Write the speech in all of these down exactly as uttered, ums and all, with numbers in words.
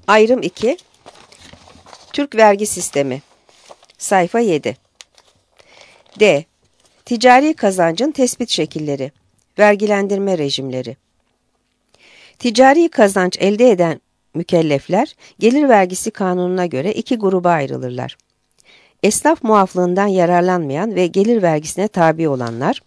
Ayrım iki. Türk vergi sistemi. Sayfa yedi. D. Ticari kazancın tespit şekilleri. Vergilendirme rejimleri. Ticari kazanç elde eden mükellefler, gelir vergisi kanununa göre iki gruba ayrılırlar. Esnaf muaflığından yararlanmayan ve gelir vergisine tabi olanlar,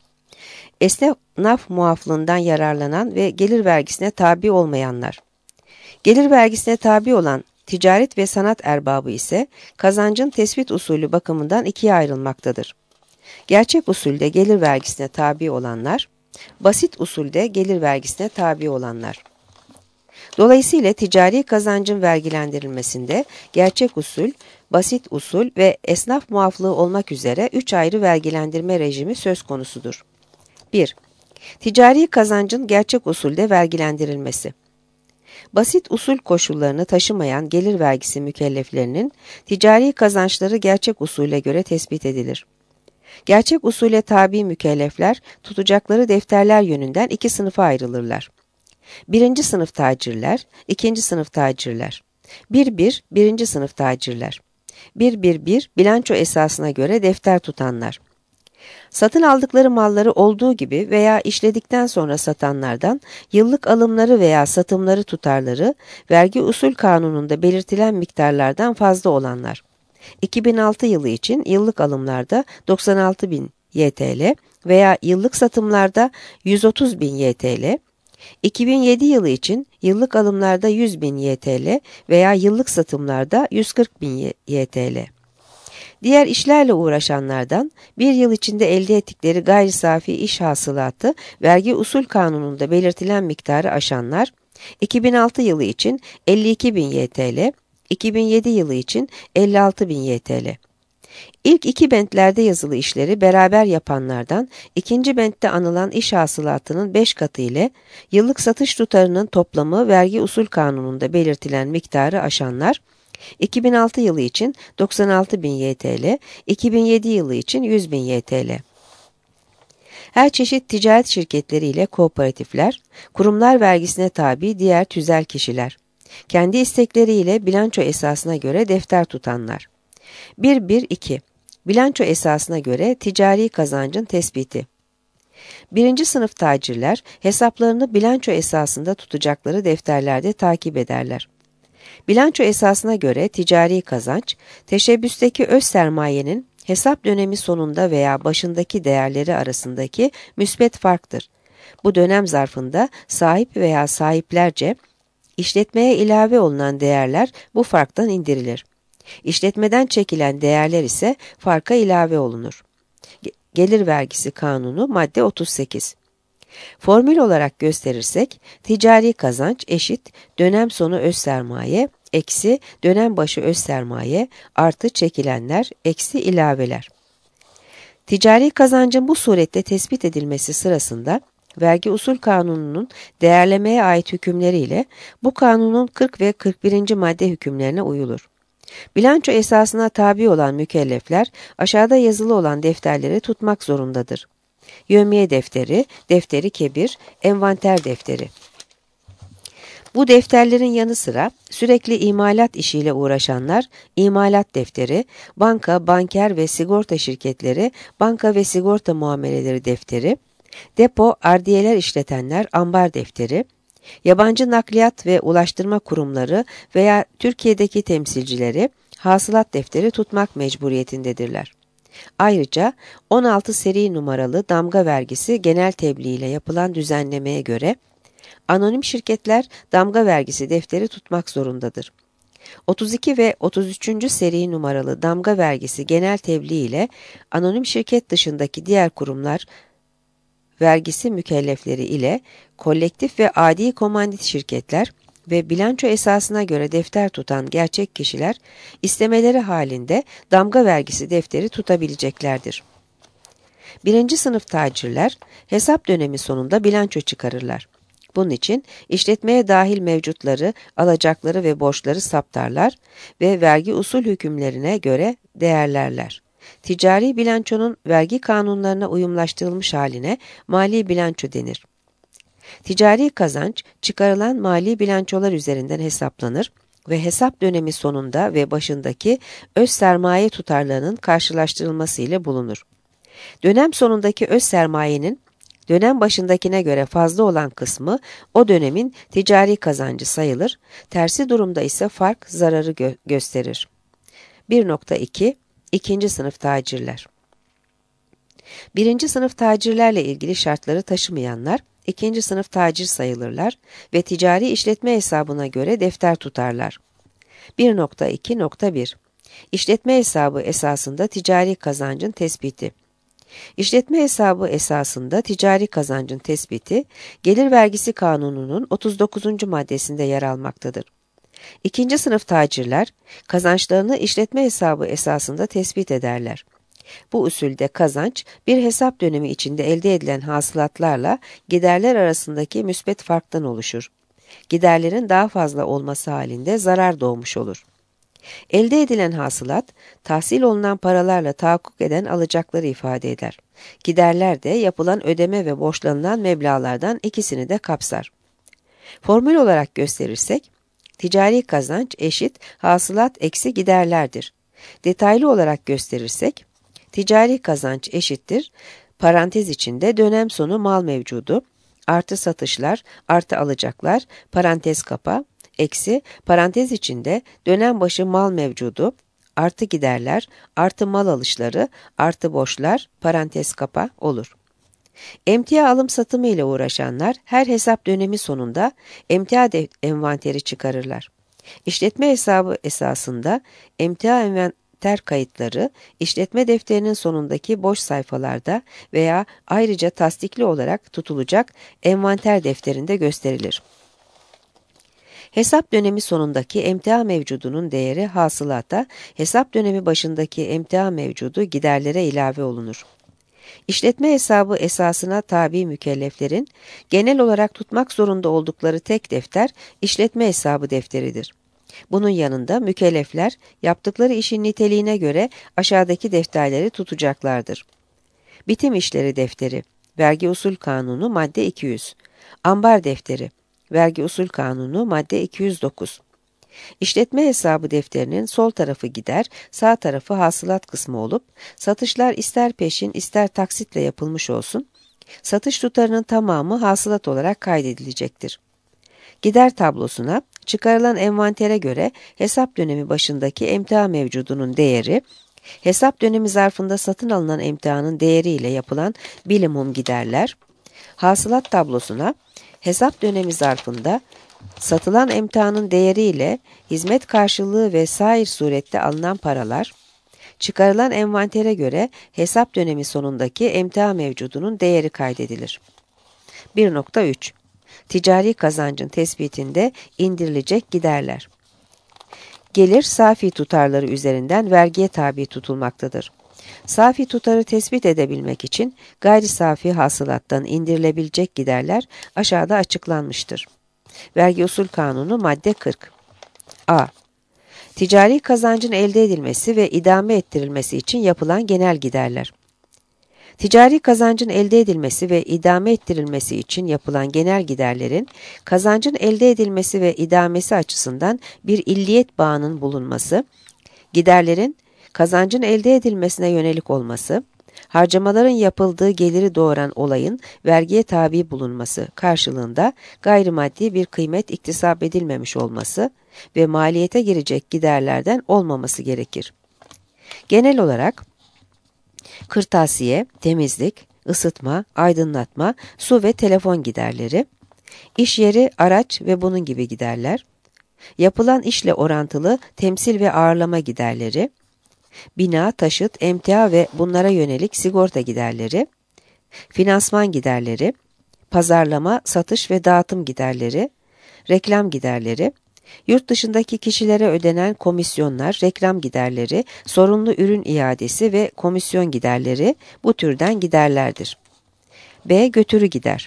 esnaf muaflığından yararlanan ve gelir vergisine tabi olmayanlar. Gelir vergisine tabi olan ticaret ve sanat erbabı ise kazancın tespit usulü bakımından ikiye ayrılmaktadır. Gerçek usulde gelir vergisine tabi olanlar, basit usulde gelir vergisine tabi olanlar. Dolayısıyla ticari kazancın vergilendirilmesinde gerçek usul, basit usul ve esnaf muaflığı olmak üzere üç ayrı vergilendirme rejimi söz konusudur. bir. Ticari kazancın gerçek usulde vergilendirilmesi. Basit usul koşullarını taşımayan gelir vergisi mükelleflerinin ticari kazançları gerçek usule göre tespit edilir. Gerçek usule tabi mükellefler tutacakları defterler yönünden iki sınıfa ayrılırlar. Birinci sınıf tacirler, ikinci sınıf tacirler. bir bir, birinci sınıf tacirler. bir bir bir, bilanço esasına göre defter tutanlar. Satın aldıkları malları olduğu gibi veya işledikten sonra satanlardan yıllık alımları veya satımları tutarları, vergi usul kanununda belirtilen miktarlardan fazla olanlar. iki bin altı yılı için yıllık alımlarda doksan altı bin Y T L veya yıllık satımlarda yüz otuz bin Y T L, iki bin yedi yılı için yıllık alımlarda yüz bin Y T L veya yıllık satımlarda yüz kırk bin Y T L. Diğer işlerle uğraşanlardan bir yıl içinde elde ettikleri gayri safi iş hasılatı vergi usul kanununda belirtilen miktarı aşanlar, iki bin altı yılı için elli iki bin Y T L, iki bin yedi yılı için elli altı bin Y T L. İlk iki bentlerde yazılı işleri beraber yapanlardan ikinci bentte anılan iş hasılatının beş katı ile yıllık satış tutarının toplamı vergi usul kanununda belirtilen miktarı aşanlar, iki bin altı yılı için doksan altı bin Y T L, iki bin yedi yılı için yüz bin Y T L. Her çeşit ticaret şirketleri ile kooperatifler, kurumlar vergisine tabi diğer tüzel kişiler, kendi istekleriyle bilanço esasına göre defter tutanlar. bir bir iki. Bilanço esasına göre ticari kazancın tespiti. Birinci sınıf tacirler hesaplarını bilanço esasında tutacakları defterlerde takip ederler. Bilanço esasına göre ticari kazanç, teşebbüsteki öz sermayenin hesap dönemi sonunda veya başındaki değerleri arasındaki müsbet farktır. Bu dönem zarfında sahip veya sahiplerce işletmeye ilave olunan değerler bu farktan indirilir. İşletmeden çekilen değerler ise farka ilave olunur. Gelir vergisi kanunu madde otuz sekiz. Formül olarak gösterirsek, ticari kazanç eşit dönem sonu öz sermaye eksi dönem başı öz sermaye artı çekilenler eksi ilaveler. Ticari kazancın bu surette tespit edilmesi sırasında vergi usul kanununun değerlemeye ait hükümleriyle bu kanunun kırk ve kırk birinci madde hükümlerine uyulur. Bilanço esasına tabi olan mükellefler aşağıda yazılı olan defterleri tutmak zorundadır. Yevmiye defteri, defteri kebir, envanter defteri. Bu defterlerin yanı sıra sürekli imalat işiyle uğraşanlar imalat defteri, banka, banker ve sigorta şirketleri banka ve sigorta muameleleri defteri, depo, ardiyeler işletenler ambar defteri, yabancı nakliyat ve ulaştırma kurumları veya Türkiye'deki temsilcileri hasılat defteri tutmak mecburiyetindedirler. Ayrıca on altı seri numaralı damga vergisi genel tebliğ ile yapılan düzenlemeye göre anonim şirketler damga vergisi defteri tutmak zorundadır. otuz iki ve otuz üçüncü seri numaralı damga vergisi genel tebliğ ile anonim şirket dışındaki diğer kurumlar vergisi mükellefleri ile kolektif ve adi komandit şirketler ve bilanço esasına göre defter tutan gerçek kişiler istemeleri halinde damga vergisi defteri tutabileceklerdir. Birinci sınıf tacirler hesap dönemi sonunda bilanço çıkarırlar. Bunun için işletmeye dahil mevcutları, alacakları ve borçları saptarlar ve vergi usul hükümlerine göre değerlerler. Ticari bilançonun vergi kanunlarına uyumlaştırılmış haline mali bilanço denir. Ticari kazanç çıkarılan mali bilançolar üzerinden hesaplanır ve hesap dönemi sonunda ve başındaki öz sermaye tutarlarının karşılaştırılması ile bulunur. Dönem sonundaki öz sermayenin dönem başındakine göre fazla olan kısmı o dönemin ticari kazancı sayılır, tersi durumda ise fark zararı gö gösterir. bir nokta iki İkinci sınıf tacirler. Birinci sınıf tacirlerle ilgili şartları taşımayanlar, ikinci sınıf tacir sayılırlar ve ticari işletme hesabına göre defter tutarlar. bir nokta iki nokta bir İşletme hesabı esasında ticari kazancın tespiti. İşletme hesabı esasında ticari kazancın tespiti, Gelir Vergisi Kanunu'nun otuz dokuzuncu maddesinde yer almaktadır. İkinci sınıf tacirler, kazançlarını işletme hesabı esasında tespit ederler. Bu usulde kazanç, bir hesap dönemi içinde elde edilen hasılatlarla giderler arasındaki müsbet farktan oluşur. Giderlerin daha fazla olması halinde zarar doğmuş olur. Elde edilen hasılat, tahsil olunan paralarla tahakkuk eden alacakları ifade eder. Giderler de yapılan ödeme ve borçlanılan meblağlardan ikisini de kapsar. Formül olarak gösterirsek, ticari kazanç eşit hasılat eksi giderlerdir. Detaylı olarak gösterirsek, ticari kazanç eşittir, parantez içinde dönem sonu mal mevcudu, artı satışlar, artı alacaklar, parantez kapa, eksi, parantez içinde dönem başı mal mevcudu, artı giderler, artı mal alışları, artı borçlar, parantez kapa olur. Emtia alım satımı ile uğraşanlar her hesap dönemi sonunda emtia envanteri çıkarırlar. İşletme hesabı esasında emtia envanter kayıtları işletme defterinin sonundaki boş sayfalarda veya ayrıca tasdikli olarak tutulacak envanter defterinde gösterilir. Hesap dönemi sonundaki emtia mevcudunun değeri hasılata, hesap dönemi başındaki emtia mevcudu giderlere ilave olunur. İşletme hesabı esasına tabi mükelleflerin genel olarak tutmak zorunda oldukları tek defter işletme hesabı defteridir. Bunun yanında mükellefler yaptıkları işin niteliğine göre aşağıdaki defterleri tutacaklardır. Bitim işleri defteri, Vergi Usul Kanunu madde iki yüz, Ambar defteri, Vergi Usul Kanunu madde iki yüz dokuz. İşletme hesabı defterinin sol tarafı gider, sağ tarafı hasılat kısmı olup, satışlar ister peşin ister taksitle yapılmış olsun, satış tutarının tamamı hasılat olarak kaydedilecektir. Gider tablosuna, çıkarılan envantere göre hesap dönemi başındaki emtia mevcudunun değeri, hesap dönemi zarfında satın alınan emtianın değeriyle yapılan bilimum giderler, hasılat tablosuna, hesap dönemi zarfında satılan emtianın değeriyle hizmet karşılığı ve sair surette alınan paralar, çıkarılan envantere göre hesap dönemi sonundaki emtia mevcudunun değeri kaydedilir. bir nokta üç Ticari kazancın tespitinde indirilecek giderler. Gelir safi tutarları üzerinden vergiye tabi tutulmaktadır. Safi tutarı tespit edebilmek için gayri safi hasılattan indirilebilecek giderler aşağıda açıklanmıştır. Vergi Usul Kanunu madde kırk. A. Ticari kazancın elde edilmesi ve idame ettirilmesi için yapılan genel giderler. Ticari kazancın elde edilmesi ve idame ettirilmesi için yapılan genel giderlerin, kazancın elde edilmesi ve idamesi açısından bir illiyet bağının bulunması, giderlerin kazancın elde edilmesine yönelik olması, harcamaların yapıldığı geliri doğuran olayın vergiye tabi bulunması karşılığında gayrimaddi bir kıymet iktisap edilmemiş olması ve maliyete girecek giderlerden olmaması gerekir. Genel olarak, kırtasiye, temizlik, ısıtma, aydınlatma, su ve telefon giderleri, iş yeri, araç ve bunun gibi giderler, yapılan işle orantılı temsil ve ağırlama giderleri, bina, taşıt, emtia ve bunlara yönelik sigorta giderleri, finansman giderleri, pazarlama, satış ve dağıtım giderleri, reklam giderleri, yurt dışındaki kişilere ödenen komisyonlar, reklam giderleri, sorunlu ürün iadesi ve komisyon giderleri bu türden giderlerdir. B. Götürü gider.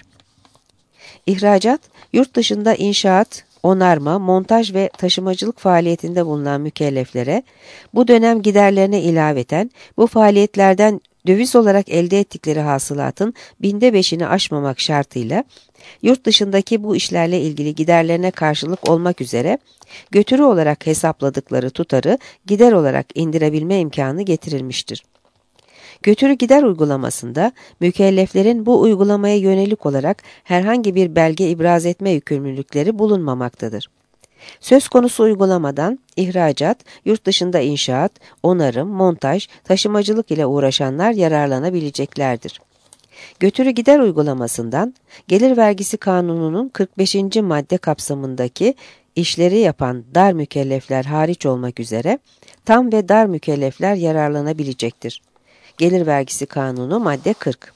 İhracat, yurt dışında inşaat, onarma, montaj ve taşımacılık faaliyetinde bulunan mükelleflere bu dönem giderlerine ilaveten bu faaliyetlerden döviz olarak elde ettikleri hasılatın binde beşini aşmamak şartıyla yurt dışındaki bu işlerle ilgili giderlerine karşılık olmak üzere götürü olarak hesapladıkları tutarı gider olarak indirebilme imkanı getirilmiştir. Götürü gider uygulamasında mükelleflerin bu uygulamaya yönelik olarak herhangi bir belge ibraz etme yükümlülükleri bulunmamaktadır. Söz konusu uygulamadan ihracat, yurt dışında inşaat, onarım, montaj, taşımacılık ile uğraşanlar yararlanabileceklerdir. Götürü gider uygulamasından Gelir Vergisi Kanunu'nun kırk beşinci madde kapsamındaki işleri yapan dar mükellefler hariç olmak üzere tam ve dar mükellefler yararlanabilecektir. Gelir Vergisi Kanunu madde kırk.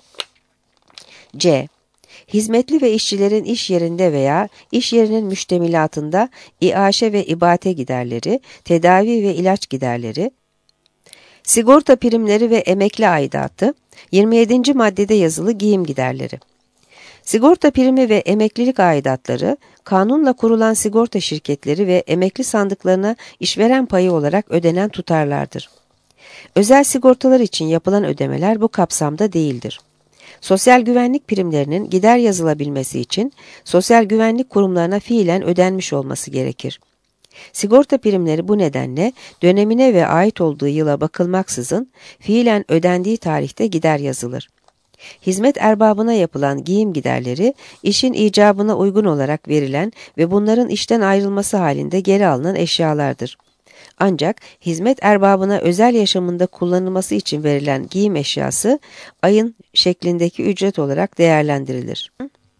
C. Hizmetli ve işçilerin iş yerinde veya iş yerinin müştemilatında iaşe ve ibate giderleri, tedavi ve ilaç giderleri, sigorta primleri ve emekli aidatı, yirmi yedinci maddede yazılı giyim giderleri. Sigorta primi ve emeklilik aidatları, kanunla kurulan sigorta şirketleri ve emekli sandıklarına işveren payı olarak ödenen tutarlardır. Özel sigortalar için yapılan ödemeler bu kapsamda değildir. Sosyal güvenlik primlerinin gider yazılabilmesi için sosyal güvenlik kurumlarına fiilen ödenmiş olması gerekir. Sigorta primleri bu nedenle dönemine ve ait olduğu yıla bakılmaksızın fiilen ödendiği tarihte gider yazılır. Hizmet erbabına yapılan giyim giderleri, işin icabına uygun olarak verilen ve bunların işten ayrılması halinde geri alınan eşyalardır. Ancak hizmet erbabına özel yaşamında kullanılması için verilen giyim eşyası ayın şeklindeki ücret olarak değerlendirilir.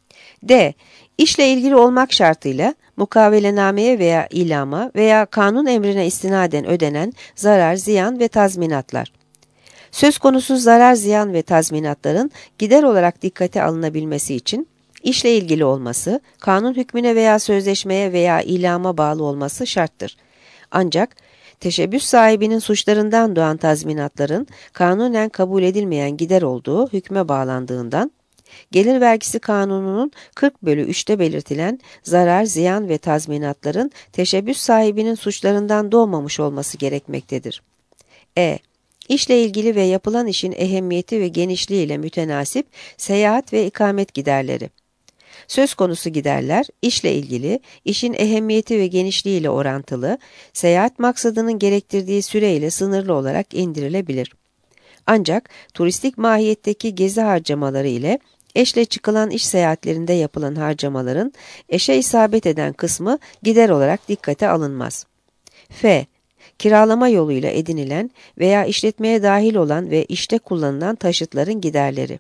D. İşle ilgili olmak şartıyla mukavelenameye veya ilama veya kanun emrine istinaden ödenen zarar, ziyan ve tazminatlar. Söz konusu zarar, ziyan ve tazminatların gider olarak dikkate alınabilmesi için işle ilgili olması, kanun hükmüne veya sözleşmeye veya ilama bağlı olması şarttır. Ancak teşebbüs sahibinin suçlarından doğan tazminatların kanunen kabul edilmeyen gider olduğu hükme bağlandığından, Gelir Vergisi Kanunu'nun kırk bölü üçte belirtilen zarar, ziyan ve tazminatların teşebbüs sahibinin suçlarından doğmamış olması gerekmektedir. E. İşle ilgili ve yapılan işin ehemmiyeti ve genişliği ile mütenasip seyahat ve ikamet giderleri. Söz konusu giderler, işle ilgili, işin ehemmiyeti ve genişliği ile orantılı, seyahat maksadının gerektirdiği süreyle sınırlı olarak indirilebilir. Ancak turistik mahiyetteki gezi harcamaları ile eşle çıkılan iş seyahatlerinde yapılan harcamaların eşe isabet eden kısmı gider olarak dikkate alınmaz. F. Kiralama yoluyla edinilen veya işletmeye dahil olan ve işte kullanılan taşıtların giderleri.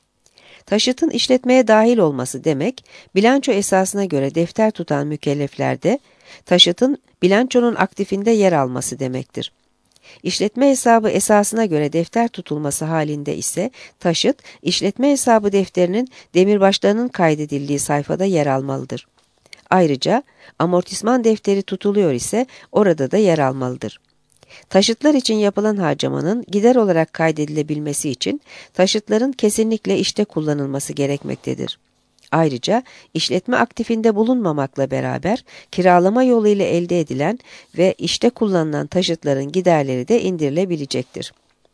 Taşıtın işletmeye dahil olması demek, bilanço esasına göre defter tutan mükelleflerde taşıtın bilançonun aktifinde yer alması demektir. İşletme hesabı esasına göre defter tutulması halinde ise taşıt, işletme hesabı defterinin demirbaşlarının kaydedildiği sayfada yer almalıdır. Ayrıca amortisman defteri tutuluyor ise orada da yer almalıdır. Taşıtlar için yapılan harcamanın gider olarak kaydedilebilmesi için taşıtların kesinlikle işte kullanılması gerekmektedir. Ayrıca işletme aktifinde bulunmamakla beraber kiralama yoluyla elde edilen ve işte kullanılan taşıtların giderleri de indirilebilecektir.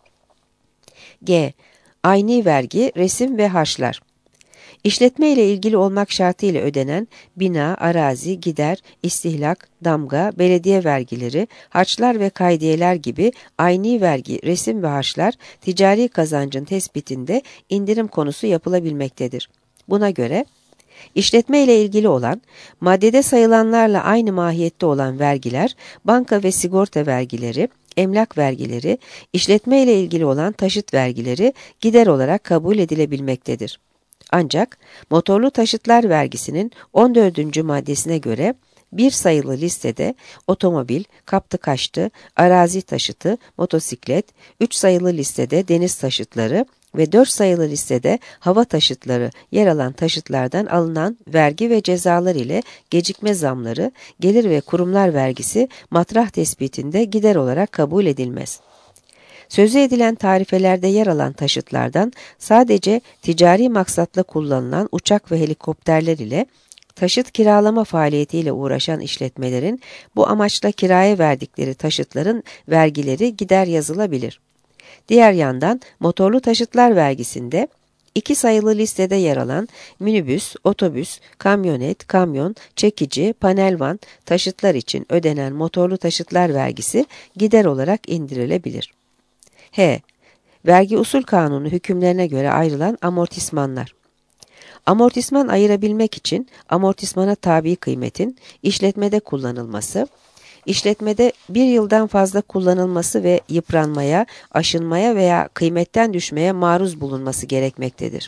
G. Ayni vergi, resim ve harçlar. İşletme ile ilgili olmak şartıyla ödenen bina, arazi, gider, istihlak, damga, belediye vergileri, harçlar ve kaydiyeler gibi ayni vergi, resim ve harçlar ticari kazancın tespitinde indirim konusu yapılabilmektedir. Buna göre işletme ile ilgili olan, maddede sayılanlarla aynı mahiyette olan vergiler, banka ve sigorta vergileri, emlak vergileri, işletme ile ilgili olan taşıt vergileri gider olarak kabul edilebilmektedir. Ancak motorlu taşıtlar vergisinin on dördüncü maddesine göre bir sayılı listede otomobil, kaptı kaçtı, arazi taşıtı, motosiklet, üç sayılı listede deniz taşıtları ve dört sayılı listede hava taşıtları yer alan taşıtlardan alınan vergi ve cezalar ile gecikme zamları, gelir ve kurumlar vergisi matrah tespitinde gider olarak kabul edilmez. Sözü edilen tarifelerde yer alan taşıtlardan sadece ticari maksatla kullanılan uçak ve helikopterler ile taşıt kiralama faaliyetiyle uğraşan işletmelerin bu amaçla kiraya verdikleri taşıtların vergileri gider yazılabilir. Diğer yandan motorlu taşıtlar vergisinde iki sayılı listede yer alan minibüs, otobüs, kamyonet, kamyon, çekici, panel van taşıtlar için ödenen motorlu taşıtlar vergisi gider olarak indirilebilir. H. Vergi usul kanunu hükümlerine göre ayrılan amortismanlar. Amortisman ayırabilmek için amortismana tabi kıymetin işletmede kullanılması, işletmede bir yıldan fazla kullanılması ve yıpranmaya, aşınmaya veya kıymetten düşmeye maruz bulunması gerekmektedir.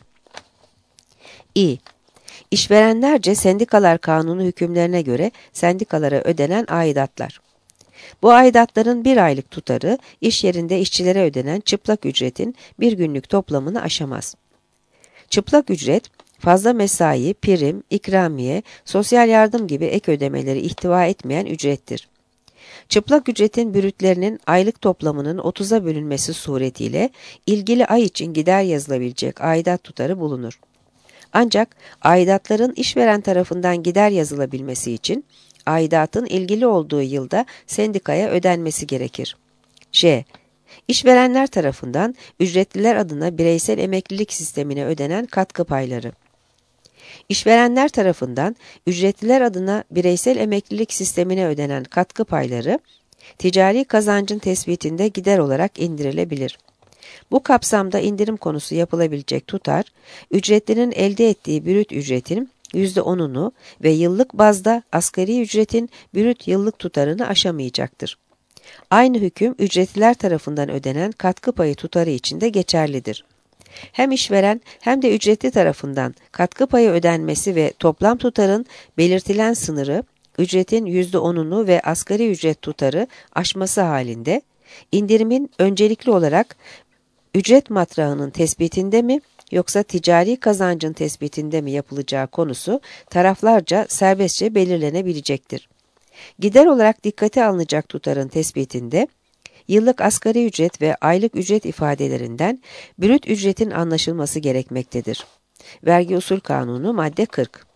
İ. İşverenlerce sendikalar kanunu hükümlerine göre sendikalara ödenen aidatlar. Bu aidatların bir aylık tutarı iş yerinde işçilere ödenen çıplak ücretin bir günlük toplamını aşamaz. Çıplak ücret, fazla mesai, prim, ikramiye, sosyal yardım gibi ek ödemeleri ihtiva etmeyen ücrettir. Çıplak ücretin bürütlerinin aylık toplamının otuza bölünmesi suretiyle ilgili ay için gider yazılabilecek aidat tutarı bulunur. Ancak aidatların işveren tarafından gider yazılabilmesi için aidatın ilgili olduğu yılda sendikaya ödenmesi gerekir. J. İşverenler tarafından ücretliler adına bireysel emeklilik sistemine ödenen katkı payları. İşverenler tarafından ücretliler adına bireysel emeklilik sistemine ödenen katkı payları, ticari kazancın tespitinde gider olarak indirilebilir. Bu kapsamda indirim konusu yapılabilecek tutar, ücretlinin elde ettiği brüt ücretin yüzde onunu ve yıllık bazda asgari ücretin brüt yıllık tutarını aşamayacaktır. Aynı hüküm ücretliler tarafından ödenen katkı payı tutarı için de geçerlidir. Hem işveren hem de ücretli tarafından katkı payı ödenmesi ve toplam tutarın belirtilen sınırı ücretin yüzde onunu ve asgari ücret tutarı aşması halinde indirimin öncelikli olarak ücret matrağının tespitinde mi yoksa ticari kazancın tespitinde mi yapılacağı konusu taraflarca serbestçe belirlenebilecektir. Gider olarak dikkate alınacak tutarın tespitinde yıllık asgari ücret ve aylık ücret ifadelerinden brüt ücretin anlaşılması gerekmektedir. Vergi usul kanunu madde kırk.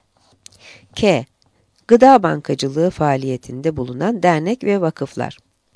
K. Gıda bankacılığı faaliyetinde bulunan dernek ve vakıflar.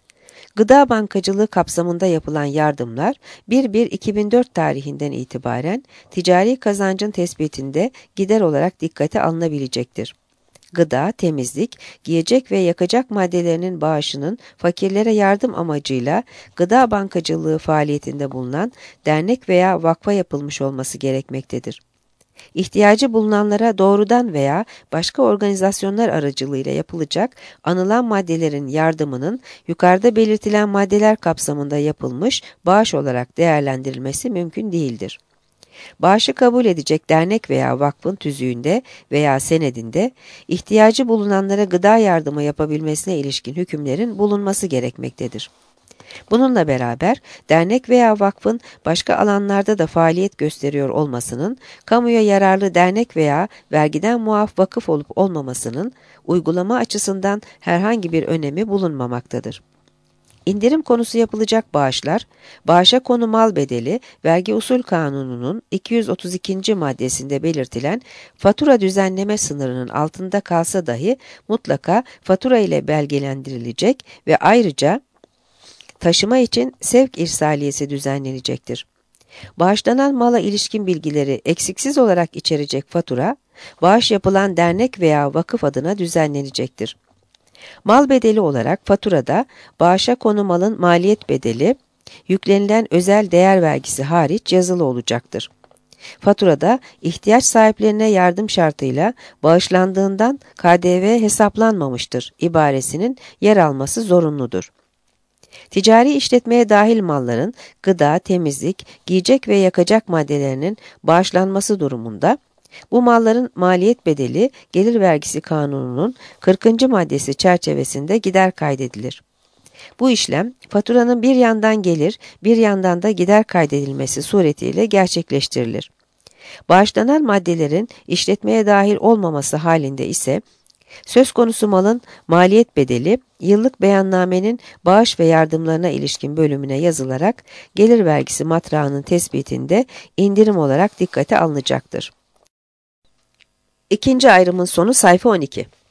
Gıda bankacılığı kapsamında yapılan yardımlar bir bir iki bin dört tarihinden itibaren ticari kazancın tespitinde gider olarak dikkate alınabilecektir. Gıda, temizlik, giyecek ve yakacak maddelerinin bağışının fakirlere yardım amacıyla gıda bankacılığı faaliyetinde bulunan dernek veya vakfa yapılmış olması gerekmektedir. İhtiyacı bulunanlara doğrudan veya başka organizasyonlar aracılığıyla yapılacak anılan maddelerin yardımının yukarıda belirtilen maddeler kapsamında yapılmış bağış olarak değerlendirilmesi mümkün değildir. Bağışı kabul edecek dernek veya vakfın tüzüğünde veya senedinde ihtiyacı bulunanlara gıda yardımı yapabilmesine ilişkin hükümlerin bulunması gerekmektedir. Bununla beraber dernek veya vakfın başka alanlarda da faaliyet gösteriyor olmasının, kamuya yararlı dernek veya vergiden muaf vakıf olup olmamasının uygulama açısından herhangi bir önemi bulunmamaktadır. İndirim konusu yapılacak bağışlar, bağışa konu mal bedeli, vergi usul kanununun iki yüz otuz ikinci maddesinde belirtilen fatura düzenleme sınırının altında kalsa dahi mutlaka fatura ile belgelendirilecek ve ayrıca taşıma için sevk irsaliyesi düzenlenecektir. Bağışlanan mala ilişkin bilgileri eksiksiz olarak içerecek fatura, bağış yapılan dernek veya vakıf adına düzenlenecektir. Mal bedeli olarak faturada bağışa konu malın maliyet bedeli, yüklenilen özel değer vergisi hariç yazılı olacaktır. Faturada ihtiyaç sahiplerine yardım şartıyla bağışlandığından K D V hesaplanmamıştır ibaresinin yer alması zorunludur. Ticari işletmeye dahil malların gıda, temizlik, giyecek ve yakacak maddelerinin bağışlanması durumunda bu malların maliyet bedeli gelir vergisi kanununun kırkıncı maddesi çerçevesinde gider kaydedilir. Bu işlem faturanın bir yandan gelir, bir yandan da gider kaydedilmesi suretiyle gerçekleştirilir. Bağışlanan maddelerin işletmeye dahil olmaması halinde ise söz konusu malın maliyet bedeli yıllık beyannamenin bağış ve yardımlarına ilişkin bölümüne yazılarak gelir vergisi matrağının tespitinde indirim olarak dikkate alınacaktır. İkinci ayrımın sonu sayfa on iki.